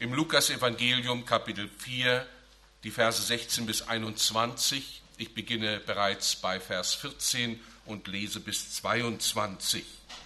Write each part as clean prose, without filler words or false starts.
im Lukas-Evangelium Kapitel 4, die Verse 16 bis 21. Ich beginne bereits bei Vers 14 und lese bis 22.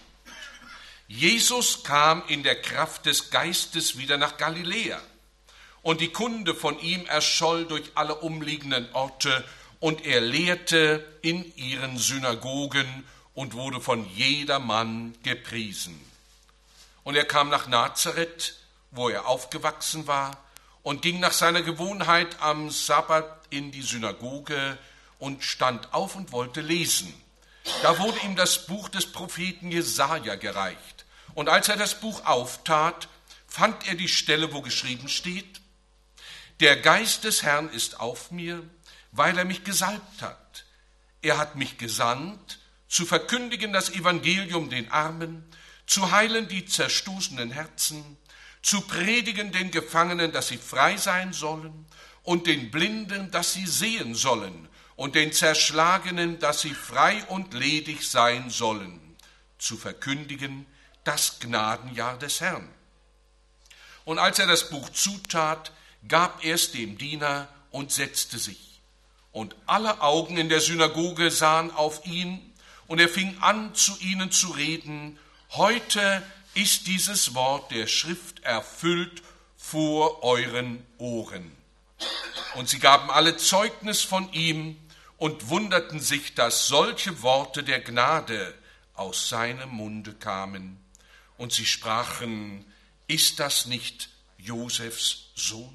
Jesus kam in der Kraft des Geistes wieder nach Galiläa, und die Kunde von ihm erscholl durch alle umliegenden Orte, und er lehrte in ihren Synagogen und wurde von jedermann gepriesen. Und er kam nach Nazareth, wo er aufgewachsen war, und ging nach seiner Gewohnheit am Sabbat in die Synagoge und stand auf und wollte lesen. Da wurde ihm das Buch des Propheten Jesaja gereicht. Und als er das Buch auftat, fand er die Stelle, wo geschrieben steht: Der Geist des Herrn ist auf mir, weil er mich gesalbt hat. Er hat mich gesandt, zu verkündigen das Evangelium den Armen, zu heilen die zerstoßenen Herzen, zu predigen den Gefangenen, dass sie frei sein sollen, und den Blinden, dass sie sehen sollen, und den Zerschlagenen, dass sie frei und ledig sein sollen, zu verkündigen das Gnadenjahr des Herrn. Und als er das Buch zutat, gab er es dem Diener und setzte sich. Und alle Augen in der Synagoge sahen auf ihn, und er fing an, zu ihnen zu reden: Heute ist dieses Wort der Schrift erfüllt vor euren Ohren. Und sie gaben alle Zeugnis von ihm und wunderten sich, dass solche Worte der Gnade aus seinem Munde kamen. Und sie sprachen: Ist das nicht Josefs Sohn?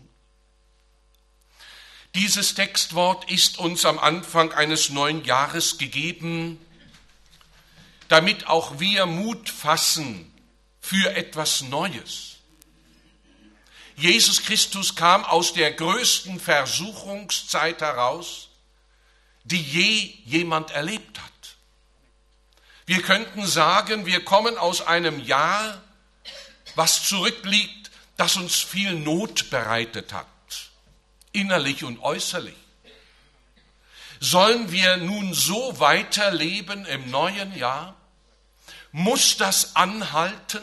Dieses Textwort ist uns am Anfang eines neuen Jahres gegeben, damit auch wir Mut fassen für etwas Neues. Jesus Christus kam aus der größten Versuchungszeit heraus, die je jemand erlebt hat. Wir könnten sagen, wir kommen aus einem Jahr, was zurückliegt, das uns viel Not bereitet hat, innerlich und äußerlich. Sollen wir nun so weiterleben im neuen Jahr? Muss das anhalten?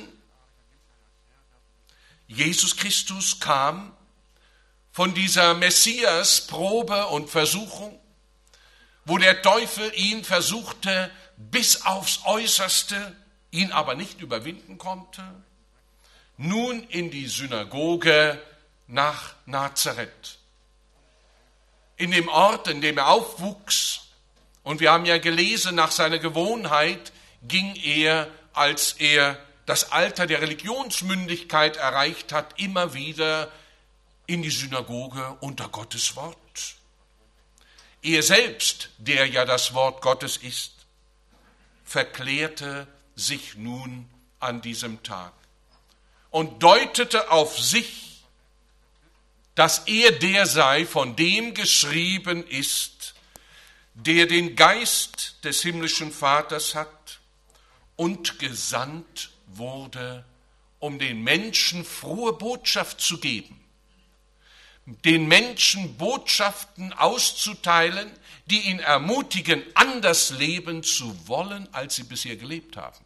Jesus Christus kam von dieser Messias-Probe und Versuchung, wo der Teufel ihn versuchte bis aufs Äußerste, ihn aber nicht überwinden konnte, nun in die Synagoge nach Nazareth. In dem Ort, in dem er aufwuchs, und wir haben ja gelesen, nach seiner Gewohnheit ging er, als er das Alter der Religionsmündigkeit erreicht hat, immer wieder in die Synagoge unter Gottes Wort. Er selbst, der ja das Wort Gottes ist, verklärte sich nun an diesem Tag und deutete auf sich, dass er der sei, von dem geschrieben ist, der den Geist des himmlischen Vaters hat und gesandt wurde, um den Menschen frohe Botschaft zu geben, den Menschen Botschaften auszuteilen, die ihn ermutigen, anders leben zu wollen, als sie bisher gelebt haben.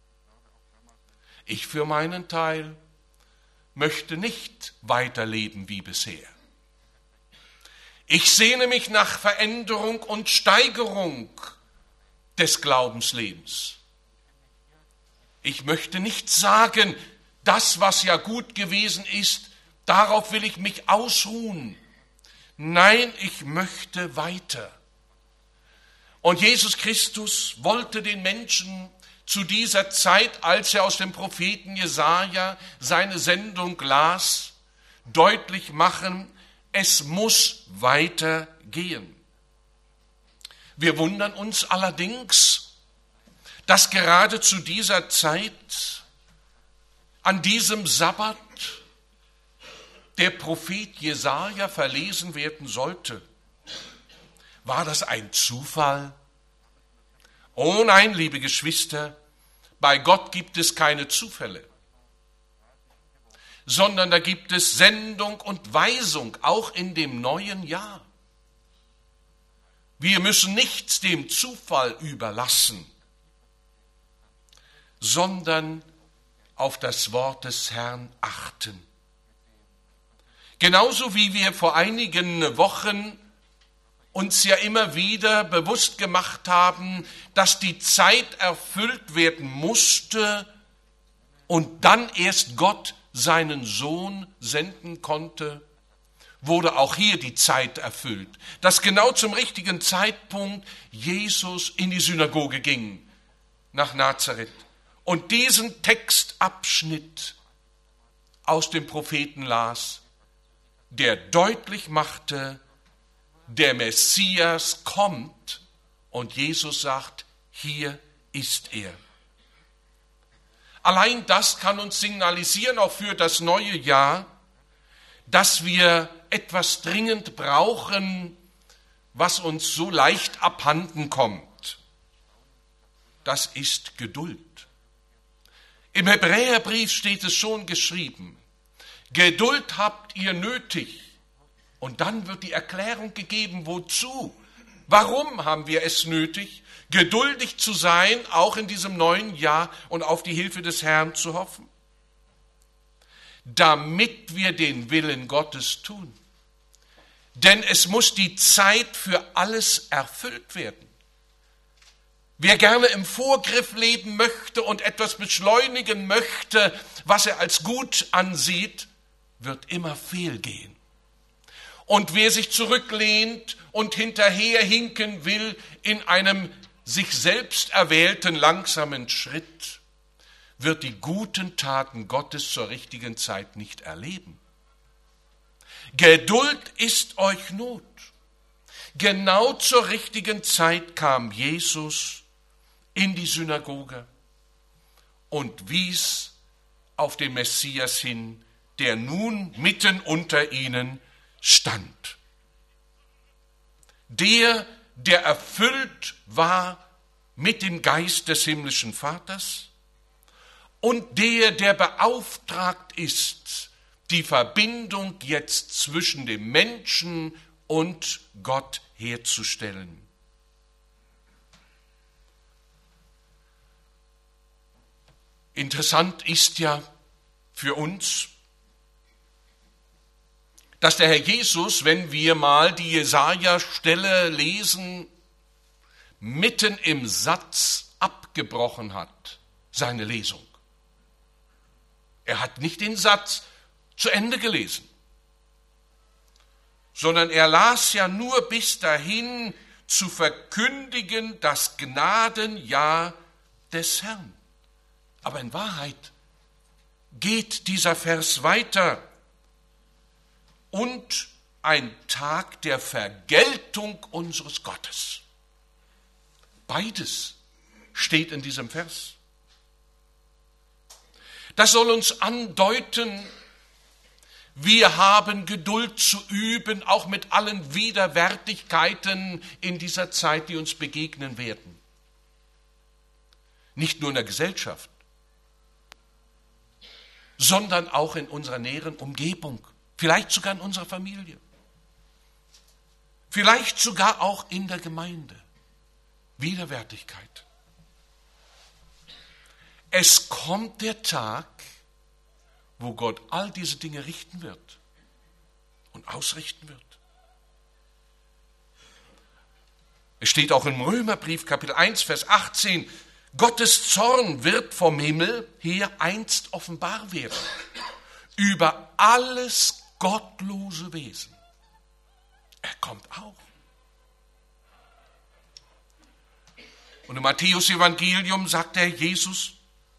Ich für meinen Teil möchte nicht weiterleben wie bisher. Ich sehne mich nach Veränderung und Steigerung des Glaubenslebens. Ich möchte nicht sagen, das, was ja gut gewesen ist, darauf will ich mich ausruhen. Nein, ich möchte weiter. Und Jesus Christus wollte den Menschen zu dieser Zeit, als er aus dem Propheten Jesaja seine Sendung las, deutlich machen, es muss weitergehen. Wir wundern uns allerdings, dass gerade zu dieser Zeit, an diesem Sabbat, der Prophet Jesaja verlesen werden sollte. War das ein Zufall? Oh nein, liebe Geschwister, bei Gott gibt es keine Zufälle, sondern da gibt es Sendung und Weisung, auch in dem neuen Jahr. Wir müssen nichts dem Zufall überlassen, sondern auf das Wort des Herrn achten. Genauso wie wir vor einigen Wochen uns ja immer wieder bewusst gemacht haben, dass die Zeit erfüllt werden musste und dann erst Gott seinen Sohn senden konnte, wurde auch hier die Zeit erfüllt, dass genau zum richtigen Zeitpunkt Jesus in die Synagoge ging, nach Nazareth, und diesen Textabschnitt aus dem Propheten las, der deutlich machte, der Messias kommt, und Jesus sagt, hier ist er. Allein das kann uns signalisieren, auch für das neue Jahr, dass wir etwas dringend brauchen, was uns so leicht abhanden kommt. Das ist Geduld. Im Hebräerbrief steht es schon geschrieben, Geduld habt ihr nötig. Und dann wird die Erklärung gegeben, wozu? Warum haben wir es nötig, geduldig zu sein, auch in diesem neuen Jahr, und auf die Hilfe des Herrn zu hoffen? Damit wir den Willen Gottes tun. Denn es muss die Zeit für alles erfüllt werden. Wer gerne im Vorgriff leben möchte und etwas beschleunigen möchte, was er als gut ansieht, wird immer fehlgehen. Und wer sich zurücklehnt und hinterherhinken will in einem sich selbst erwählten langsamen Schritt, wird die guten Taten Gottes zur richtigen Zeit nicht erleben. Geduld ist euch Not. Genau zur richtigen Zeit kam Jesus in die Synagoge und wies auf den Messias hin, der nun mitten unter ihnen stand. Der erfüllt war mit dem Geist des himmlischen Vaters und der beauftragt ist, die Verbindung jetzt zwischen dem Menschen und Gott herzustellen. Interessant ist ja für uns, dass der Herr Jesus, wenn wir mal die Jesaja-Stelle lesen, mitten im Satz abgebrochen hat, seine Lesung. Er hat nicht den Satz zu Ende gelesen, sondern er las ja nur bis dahin, zu verkündigen das Gnadenjahr des Herrn. Aber in Wahrheit geht dieser Vers weiter. Und ein Tag der Vergeltung unseres Gottes. Beides steht in diesem Vers. Das soll uns andeuten, wir haben Geduld zu üben, auch mit allen Widerwärtigkeiten in dieser Zeit, die uns begegnen werden. Nicht nur in der Gesellschaft, sondern auch in unserer näheren Umgebung. Vielleicht sogar in unserer Familie. Vielleicht sogar auch in der Gemeinde. Widerwärtigkeit. Es kommt der Tag, wo Gott all diese Dinge richten wird und ausrichten wird. Es steht auch im Römerbrief, Kapitel 1, Vers 18, Gottes Zorn wird vom Himmel her einst offenbar werden über alles gottlose Wesen. Er kommt auch. Und im Matthäus-Evangelium sagt der Herr Jesus,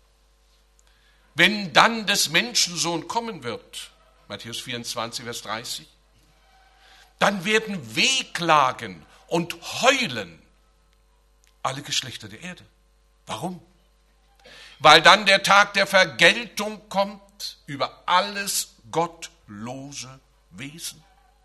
wenn dann des Menschensohn kommen wird, Matthäus 24, Vers 30, dann werden wehklagen und heulen alle Geschlechter der Erde. Warum? Weil dann der Tag der Vergeltung kommt über alles gottlose Wesen.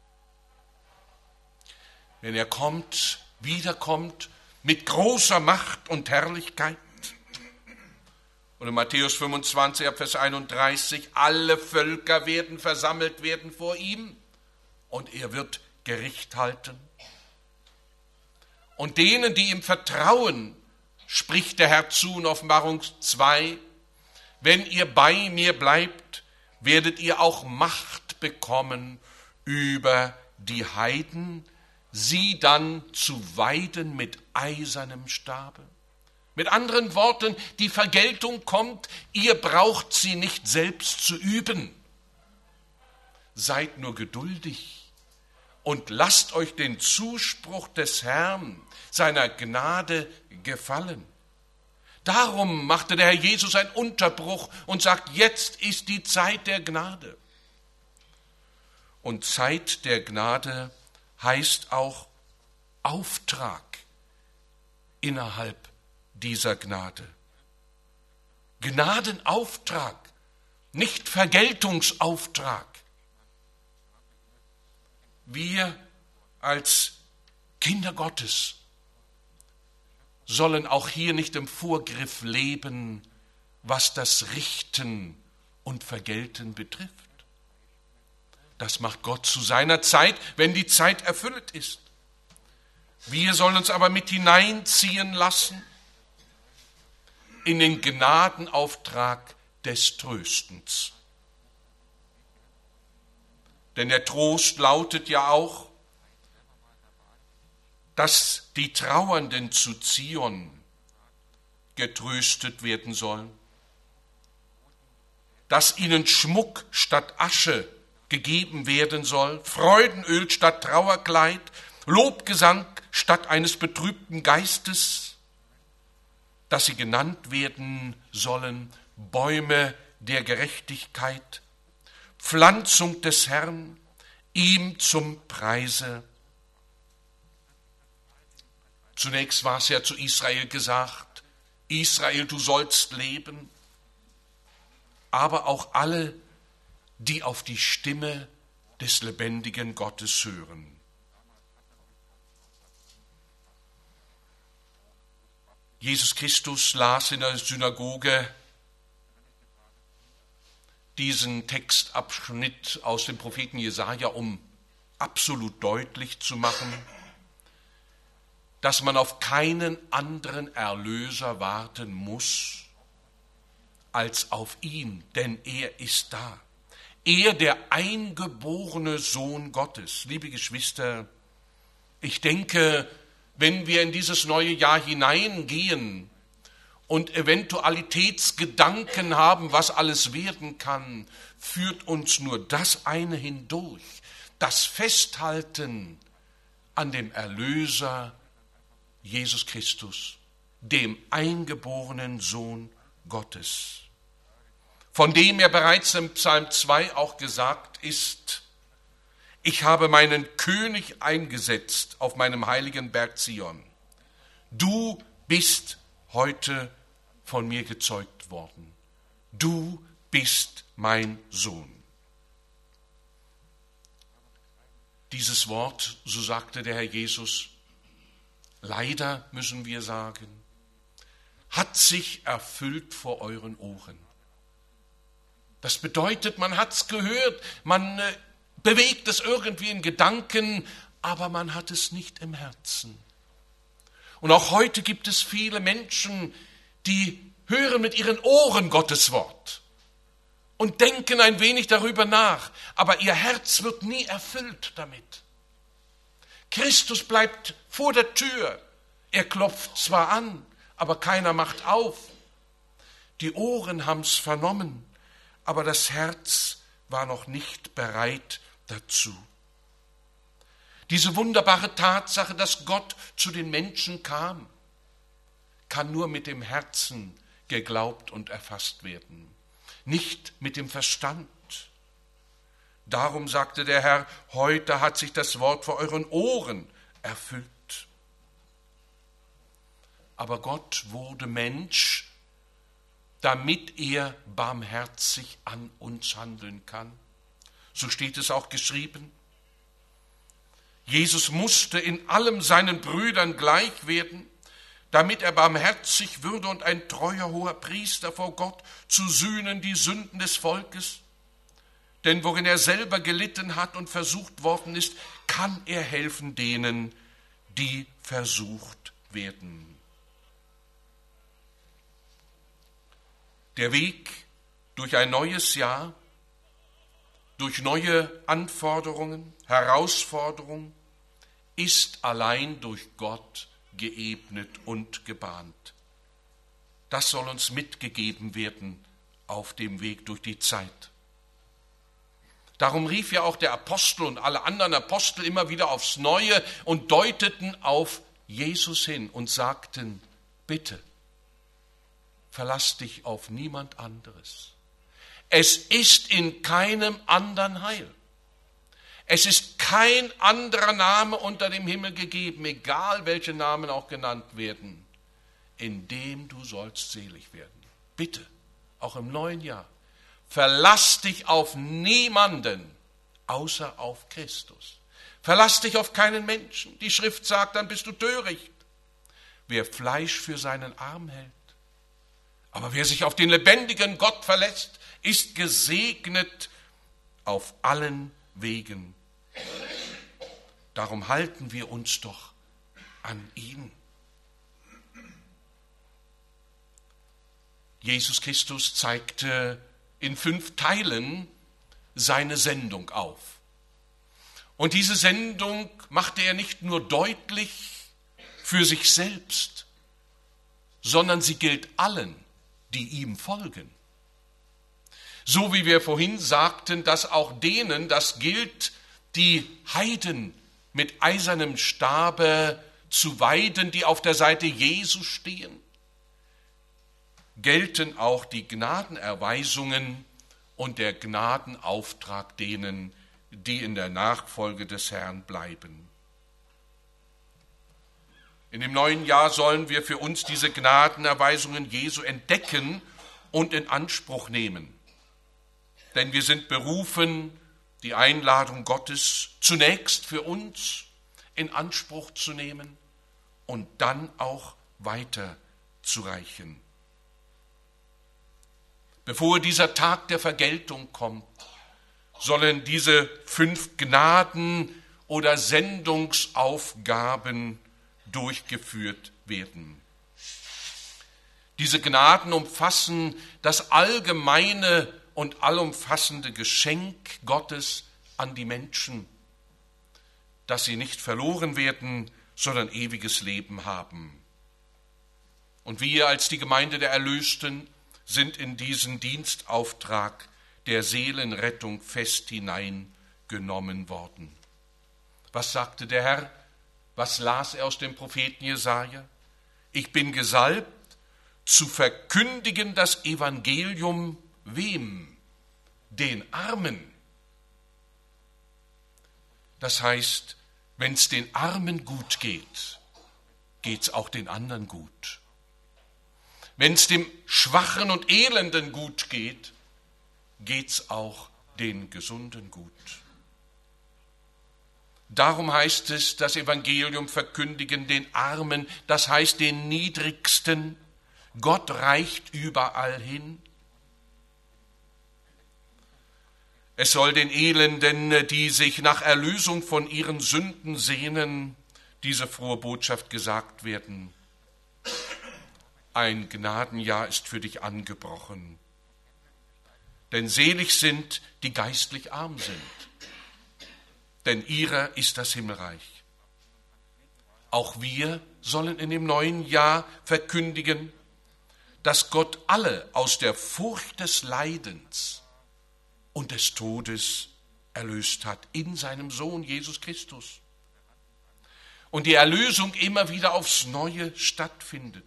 Wenn er kommt, wiederkommt mit großer Macht und Herrlichkeit. Und in Matthäus 25, Vers 31, alle Völker werden versammelt werden vor ihm und er wird Gericht halten. Und denen, die ihm vertrauen, spricht der Herr zu in Offenbarung 2, wenn ihr bei mir bleibt, werdet ihr auch Macht Macht bekommen über die Heiden, sie dann zu weiden mit eisernem Stabe. Mit anderen Worten, die Vergeltung kommt, ihr braucht sie nicht selbst zu üben. Seid nur geduldig und lasst euch den Zuspruch des Herrn, seiner Gnade, gefallen. Darum machte der Herr Jesus einen Unterbruch und sagt, jetzt ist die Zeit der Gnade. Und Zeit der Gnade heißt auch Auftrag innerhalb dieser Gnade. Gnadenauftrag, nicht Vergeltungsauftrag. Wir als Kinder Gottes sollen auch hier nicht im Vorgriff leben, was das Richten und Vergelten betrifft. Das macht Gott zu seiner Zeit, wenn die Zeit erfüllt ist. Wir sollen uns aber mit hineinziehen lassen in den Gnadenauftrag des Tröstens. Denn der Trost lautet ja auch, dass die Trauernden zu Zion getröstet werden sollen, dass ihnen Schmuck statt Asche gegeben werden soll, Freudenöl statt Trauerkleid, Lobgesang statt eines betrübten Geistes, dass sie genannt werden sollen Bäume der Gerechtigkeit, Pflanzung des Herrn, ihm zum Preise. Zunächst war es ja zu Israel gesagt, Israel, du sollst leben, aber auch alle, die auf die Stimme des lebendigen Gottes hören. Jesus Christus las in der Synagoge diesen Textabschnitt aus dem Propheten Jesaja, um absolut deutlich zu machen, dass man auf keinen anderen Erlöser warten muss als auf ihn, denn er ist da. Er, der eingeborene Sohn Gottes. Liebe Geschwister, ich denke, wenn wir in dieses neue Jahr hineingehen und Eventualitätsgedanken haben, was alles werden kann, führt uns nur das eine hindurch, das Festhalten an dem Erlöser Jesus Christus, dem eingeborenen Sohn Gottes, von dem ja bereits im Psalm 2 auch gesagt ist, ich habe meinen König eingesetzt auf meinem heiligen Berg Zion. Du bist heute von mir gezeugt worden. Du bist mein Sohn. Dieses Wort, so sagte der Herr Jesus, leider müssen wir sagen, hat sich erfüllt vor euren Ohren. Das bedeutet, man hat es gehört, man bewegt es irgendwie in Gedanken, aber man hat es nicht im Herzen. Und auch heute gibt es viele Menschen, die hören mit ihren Ohren Gottes Wort und denken ein wenig darüber nach, aber ihr Herz wird nie erfüllt damit. Christus bleibt vor der Tür. Er klopft zwar an, aber keiner macht auf. Die Ohren haben es vernommen, aber das Herz war noch nicht bereit dazu. Diese wunderbare Tatsache, dass Gott zu den Menschen kam, kann nur mit dem Herzen geglaubt und erfasst werden, nicht mit dem Verstand. Darum sagte der Herr, heute hat sich das Wort vor euren Ohren erfüllt. Aber Gott wurde Mensch, damit er barmherzig an uns handeln kann. So steht es auch geschrieben. Jesus musste in allem seinen Brüdern gleich werden, damit er barmherzig würde und ein treuer hoher Priester vor Gott zu sühnen die Sünden des Volkes. Denn worin er selber gelitten hat und versucht worden ist, kann er helfen denen, die versucht werden. Der Weg durch ein neues Jahr durch neue Anforderungen, Herausforderungen, ist allein durch Gott geebnet und gebahnt. Das soll uns mitgegeben werden auf dem Weg durch die Zeit. Darum rief ja auch der Apostel und alle anderen Apostel immer wieder aufs Neue und deuteten auf Jesus hin und sagten, bitte, verlass dich auf niemand anderes. Es ist in keinem anderen Heil. Es ist kein anderer Name unter dem Himmel gegeben, egal welche Namen auch genannt werden, in dem du sollst selig werden. Bitte, auch im neuen Jahr, verlass dich auf niemanden, außer auf Christus. Verlass dich auf keinen Menschen. Die Schrift sagt, dann bist du töricht. Wer Fleisch für seinen Arm hält. Aber wer sich auf den lebendigen Gott verlässt, ist gesegnet auf allen Wegen. Darum halten wir uns doch an ihn. Jesus Christus zeigte in 5 Teilen seine Sendung auf. Und diese Sendung machte er nicht nur deutlich für sich selbst, sondern sie gilt allen, die ihm folgen. So wie wir vorhin sagten, dass auch denen das gilt, die Heiden mit eisernem Stabe zu weiden, die auf der Seite Jesu stehen, gelten auch die Gnadenerweisungen und der Gnadenauftrag denen, die in der Nachfolge des Herrn bleiben. In dem neuen Jahr sollen wir für uns diese Gnadenerweisungen Jesu entdecken und in Anspruch nehmen. Denn wir sind berufen, die Einladung Gottes zunächst für uns in Anspruch zu nehmen und dann auch weiterzureichen. Bevor dieser Tag der Vergeltung kommt, sollen diese 5 Gnaden- oder Sendungsaufgaben durchgeführt werden. Diese Gnaden umfassen das allgemeine und allumfassende Geschenk Gottes an die Menschen, dass sie nicht verloren werden, sondern ewiges Leben haben. Und wir als die Gemeinde der Erlösten sind in diesen Dienstauftrag der Seelenrettung fest hineingenommen worden. Was sagte der Herr? Was las er aus dem Propheten Jesaja? Ich bin gesalbt, zu verkündigen das Evangelium wem? Den Armen. Das heißt, wenn es den Armen gut geht, geht es auch den anderen gut. Wenn es dem Schwachen und Elenden gut geht, geht es auch den Gesunden gut. Darum heißt es, das Evangelium verkündigen den Armen, das heißt den Niedrigsten. Gott reicht überall hin. Es soll den Elenden, die sich nach Erlösung von ihren Sünden sehnen, diese frohe Botschaft gesagt werden. Ein Gnadenjahr ist für dich angebrochen. Denn selig sind, die geistlich arm sind. Denn ihrer ist das Himmelreich. Auch wir sollen in dem neuen Jahr verkündigen, dass Gott alle aus der Furcht des Leidens und des Todes erlöst hat in seinem Sohn Jesus Christus. Und die Erlösung immer wieder aufs Neue stattfindet.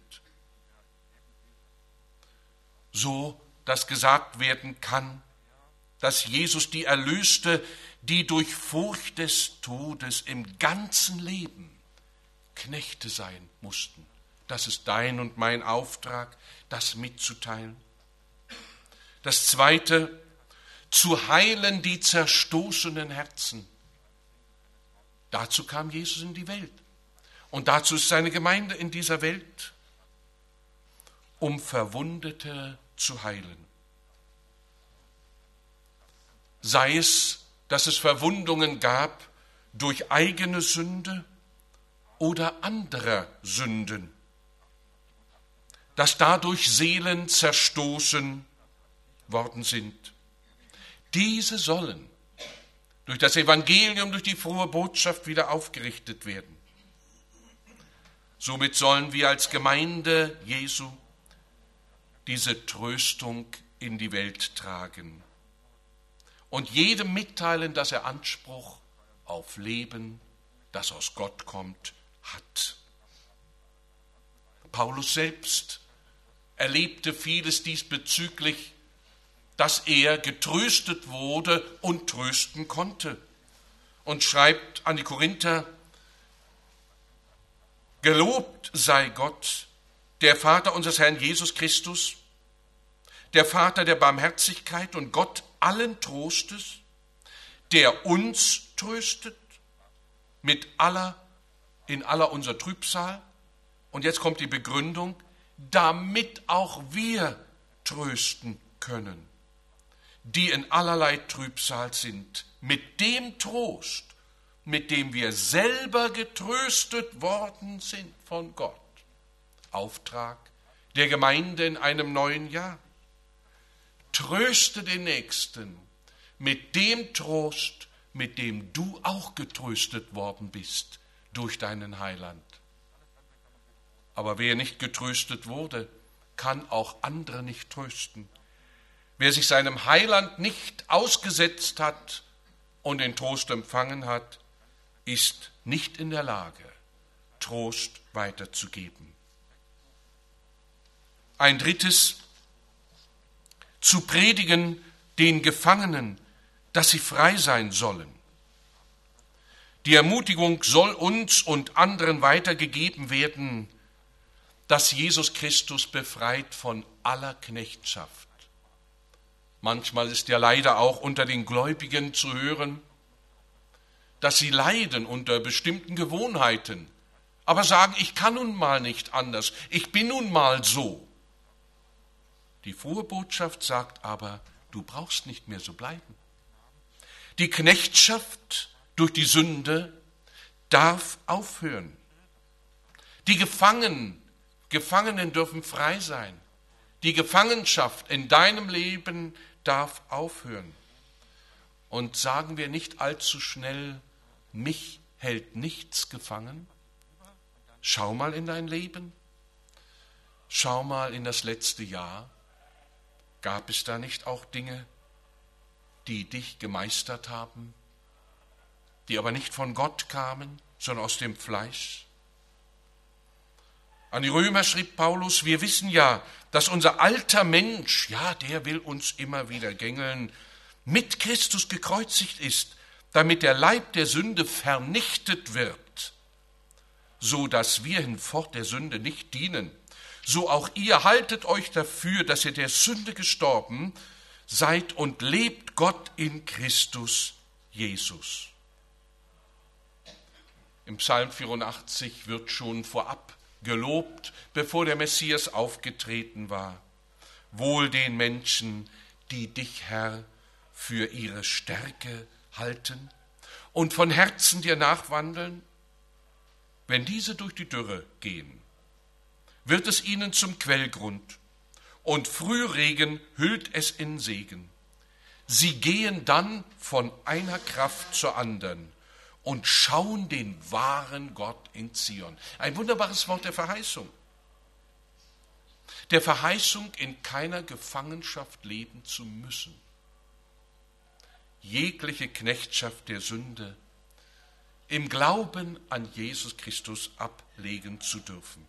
So, dass gesagt werden kann, dass Jesus die Erlöste, die durch Furcht des Todes im ganzen Leben Knechte sein mussten. Das ist dein und mein Auftrag, das mitzuteilen. Das Zweite, zu heilen die zerstoßenen Herzen. Dazu kam Jesus in die Welt. Und dazu ist seine Gemeinde in dieser Welt, um Verwundete zu heilen. Sei es, dass es Verwundungen gab durch eigene Sünde oder anderer Sünden, dass dadurch Seelen zerstoßen worden sind. Diese sollen durch das Evangelium, durch die frohe Botschaft wieder aufgerichtet werden. Somit sollen wir als Gemeinde Jesu diese Tröstung in die Welt tragen und jedem mitteilen, dass er Anspruch auf Leben, das aus Gott kommt, hat. Paulus selbst erlebte vieles diesbezüglich, dass er getröstet wurde und trösten konnte. Und schreibt an die Korinther: Gelobt sei Gott, der Vater unseres Herrn Jesus Christus, der Vater der Barmherzigkeit und Gott allen Trostes, der uns tröstet in aller unserer Trübsal. Und jetzt kommt die Begründung, damit auch wir trösten können, die in allerlei Trübsal sind, mit dem Trost, mit dem wir selber getröstet worden sind von Gott. Auftrag der Gemeinde in einem neuen Jahr. Tröste den Nächsten mit dem Trost, mit dem du auch getröstet worden bist durch deinen Heiland. Aber wer nicht getröstet wurde, kann auch andere nicht trösten. Wer sich seinem Heiland nicht ausgesetzt hat und den Trost empfangen hat, ist nicht in der Lage, Trost weiterzugeben. Ein drittes, zu predigen den Gefangenen, dass sie frei sein sollen. Die Ermutigung soll uns und anderen weitergegeben werden, dass Jesus Christus befreit von aller Knechtschaft. Manchmal ist ja leider auch unter den Gläubigen zu hören, dass sie leiden unter bestimmten Gewohnheiten, aber sagen, ich kann nun mal nicht anders, ich bin nun mal so. Die frohe Botschaft sagt aber, du brauchst nicht mehr so bleiben. Die Knechtschaft durch die Sünde darf aufhören. Die Gefangenen dürfen frei sein. Die Gefangenschaft in deinem Leben darf aufhören. Und sagen wir nicht allzu schnell, mich hält nichts gefangen. Schau mal in dein Leben. Schau mal in das letzte Jahr. Gab es da nicht auch Dinge, die dich gemeistert haben, die aber nicht von Gott kamen, sondern aus dem Fleisch? An die Römer schrieb Paulus, wir wissen ja, dass unser alter Mensch, ja, der will uns immer wieder gängeln, mit Christus gekreuzigt ist, damit der Leib der Sünde vernichtet wird, so dass wir hinfort der Sünde nicht dienen. So auch ihr haltet euch dafür, dass ihr der Sünde gestorben seid und lebt Gott in Christus Jesus. Im Psalm 84 wird schon vorab gelobt, bevor der Messias aufgetreten war. Wohl den Menschen, die dich, Herr, für ihre Stärke halten und von Herzen dir nachwandeln. Wenn diese durch die Dürre gehen, wird es ihnen zum Quellgrund und Frühregen hüllt es in Segen. Sie gehen dann von einer Kraft zur anderen und schauen den wahren Gott in Zion. Ein wunderbares Wort der Verheißung. Der Verheißung, in keiner Gefangenschaft leben zu müssen. Jegliche Knechtschaft der Sünde im Glauben an Jesus Christus ablegen zu dürfen.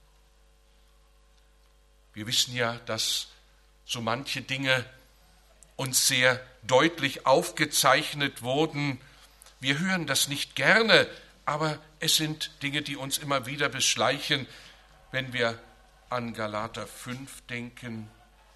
Wir wissen ja, dass so manche Dinge uns sehr deutlich aufgezeichnet wurden. Wir hören das nicht gerne, aber es sind Dinge, die uns immer wieder beschleichen, wenn wir an Galater 5 denken,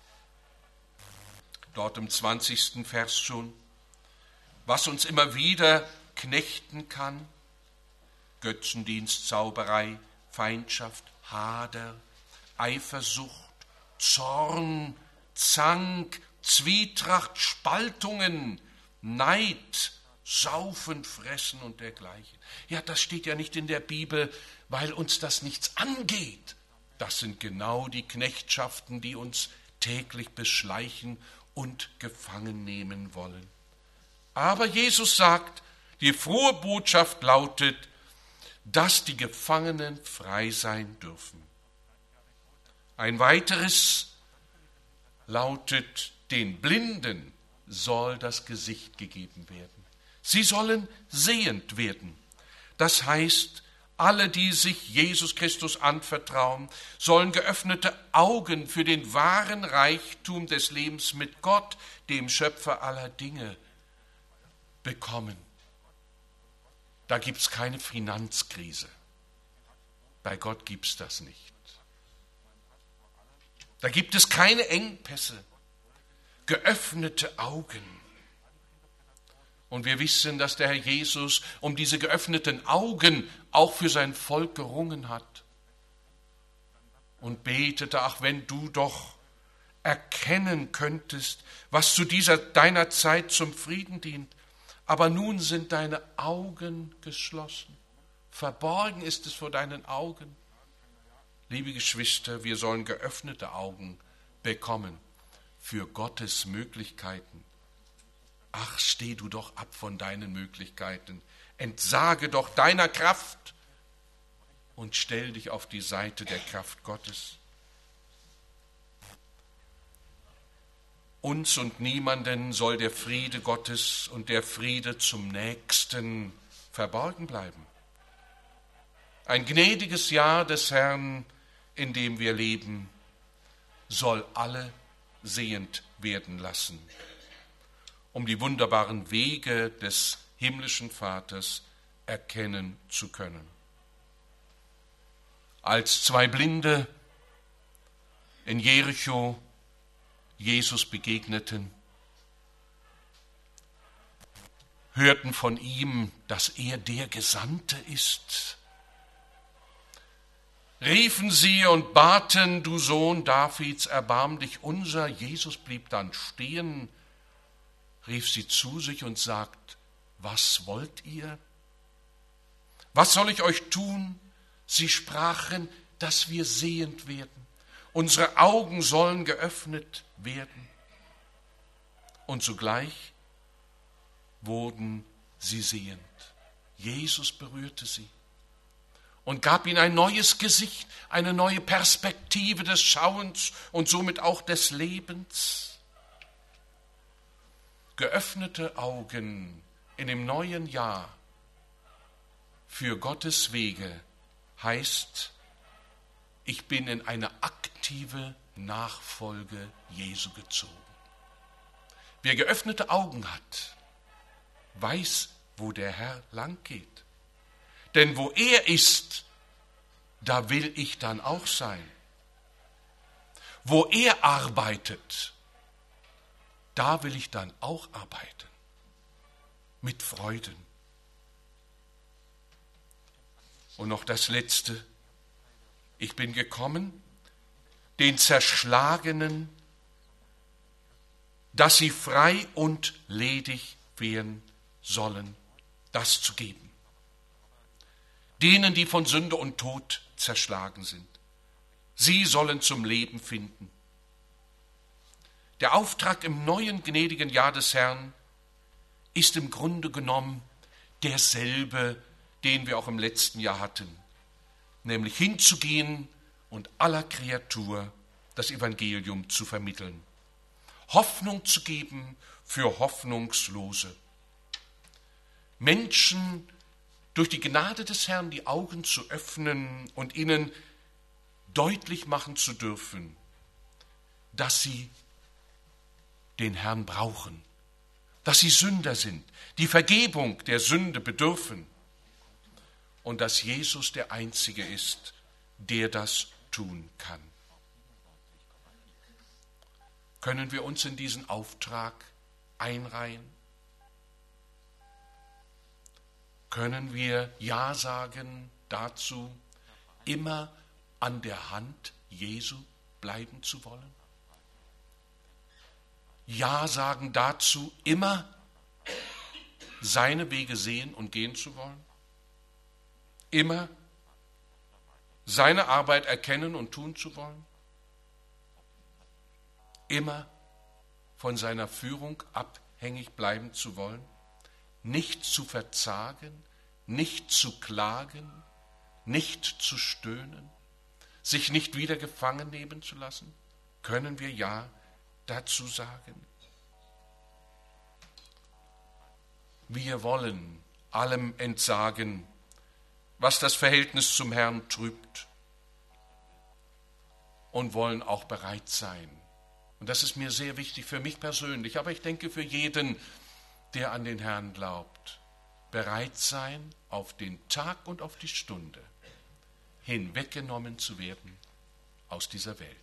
dort im 20. Vers schon, was uns immer wieder knechten kann, Götzendienst, Zauberei, Feindschaft, Hader, Eifersucht, Zorn, Zank, Zwietracht, Spaltungen, Neid, Saufen, Fressen und dergleichen. Ja, das steht ja nicht in der Bibel, weil uns das nichts angeht. Das sind genau die Knechtschaften, die uns täglich beschleichen und gefangen nehmen wollen. Aber Jesus sagt, die frohe Botschaft lautet, dass die Gefangenen frei sein dürfen. Ein weiteres lautet, den Blinden soll das Gesicht gegeben werden. Sie sollen sehend werden. Das heißt, alle, die sich Jesus Christus anvertrauen, sollen geöffnete Augen für den wahren Reichtum des Lebens mit Gott, dem Schöpfer aller Dinge, bekommen. Da gibt es keine Finanzkrise. Bei Gott gibt es das nicht. Da gibt es keine Engpässe. Geöffnete Augen. Und wir wissen, dass der Herr Jesus um diese geöffneten Augen auch für sein Volk gerungen hat. Und betete, ach, wenn du doch erkennen könntest, was zu deiner Zeit zum Frieden dient. Aber nun sind deine Augen geschlossen. Verborgen ist es vor deinen Augen. Liebe Geschwister, wir sollen geöffnete Augen bekommen für Gottes Möglichkeiten. Ach, steh du doch ab von deinen Möglichkeiten. Entsage doch deiner Kraft und stell dich auf die Seite der Kraft Gottes. Uns und niemanden soll der Friede Gottes und der Friede zum Nächsten verborgen bleiben. Ein gnädiges Jahr des Herrn, in dem wir leben, soll alle sehend werden lassen, um die wunderbaren Wege des himmlischen Vaters erkennen zu können. Als zwei Blinde in Jericho Jesus begegneten, hörten von ihm, dass er der Gesandte ist, riefen sie und baten, du Sohn Davids, erbarm dich unser. Jesus blieb dann stehen, rief sie zu sich und sagt, was wollt ihr? Was soll ich euch tun? Sie sprachen, dass wir sehend werden. Unsere Augen sollen geöffnet werden. Und sogleich wurden sie sehend. Jesus berührte sie und gab ihnen ein neues Gesicht, eine neue Perspektive des Schauens und somit auch des Lebens. Geöffnete Augen in dem neuen Jahr für Gottes Wege heißt, ich bin in eine aktive Nachfolge Jesu gezogen. Wer geöffnete Augen hat, weiß, wo der Herr lang geht. Denn wo er ist, da will ich dann auch sein. Wo er arbeitet, da will ich dann auch arbeiten. Mit Freuden. Und noch das Letzte. Ich bin gekommen, den Zerschlagenen, dass sie frei und ledig werden sollen, das zu geben. Denen, die von Sünde und Tod zerschlagen sind. Sie sollen zum Leben finden. Der Auftrag im neuen gnädigen Jahr des Herrn ist im Grunde genommen derselbe, den wir auch im letzten Jahr hatten, nämlich hinzugehen und aller Kreatur das Evangelium zu vermitteln, Hoffnung zu geben für Hoffnungslose, Menschen durch die Gnade des Herrn die Augen zu öffnen und ihnen deutlich machen zu dürfen, dass sie den Herrn brauchen, dass sie Sünder sind, die Vergebung der Sünde bedürfen und dass Jesus der Einzige ist, der das tun kann. Können wir uns in diesen Auftrag einreihen? Können wir Ja sagen dazu, immer an der Hand Jesu bleiben zu wollen? Ja sagen dazu, immer seine Wege sehen und gehen zu wollen? Immer seine Arbeit erkennen und tun zu wollen? Immer von seiner Führung abhängig bleiben zu wollen? nicht zu verzagen, nicht zu klagen, nicht zu stöhnen, sich nicht wieder gefangen nehmen zu lassen? Können wir Ja dazu sagen? Wir wollen allem entsagen, was das Verhältnis zum Herrn trübt, und wollen auch bereit sein. Und das ist mir sehr wichtig für mich persönlich, aber ich denke für jeden, der an den Herrn glaubt. Bereit sein, auf den Tag und auf die Stunde hinweggenommen zu werden aus dieser Welt.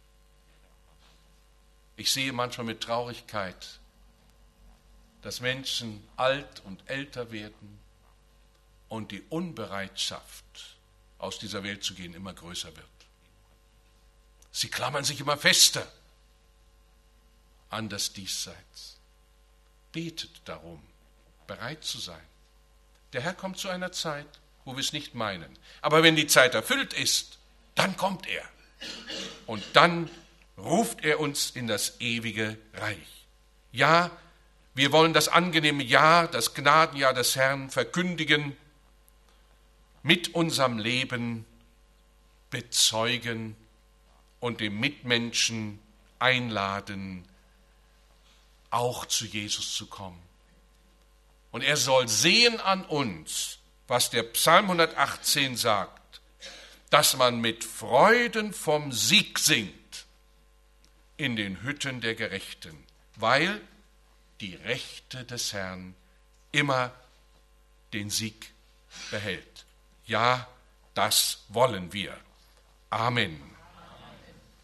Ich sehe manchmal mit Traurigkeit, dass Menschen alt und älter werden und die Unbereitschaft, aus dieser Welt zu gehen, immer größer wird. Sie klammern sich immer fester an das Diesseits. Betet darum, bereit zu sein. Der Herr kommt zu einer Zeit, wo wir es nicht meinen. Aber wenn die Zeit erfüllt ist, dann kommt er. Und dann ruft er uns in das ewige Reich. Ja, wir wollen das angenehme Jahr, das Gnadenjahr des Herrn verkündigen, mit unserem Leben bezeugen und dem Mitmenschen einladen, auch zu Jesus zu kommen. Und er soll sehen an uns, was der Psalm 118 sagt, dass man mit Freuden vom Sieg singt in den Hütten der Gerechten, weil die Rechte des Herrn immer den Sieg behält. Ja, das wollen wir. Amen.